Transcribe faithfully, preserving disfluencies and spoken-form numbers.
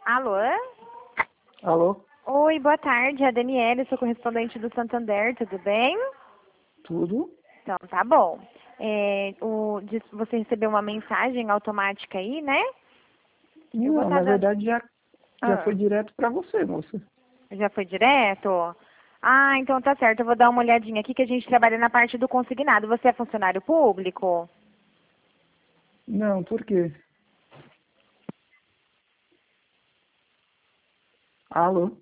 Alô? Alô? Oi, boa tarde. É a Daniela, sou correspondente do Santander, tudo bem? Tudo? Então, tá bom. É, o, diz- você recebeu uma mensagem automática aí, né? Eu vou Não, estar na dando... verdade já, já Ah, foi direto pra você, moça. já foi direto? Ah, então tá certo. Eu vou dar uma olhadinha aqui que a gente trabalha na parte do consignado. Você é funcionário público? Não, por quê? Alô?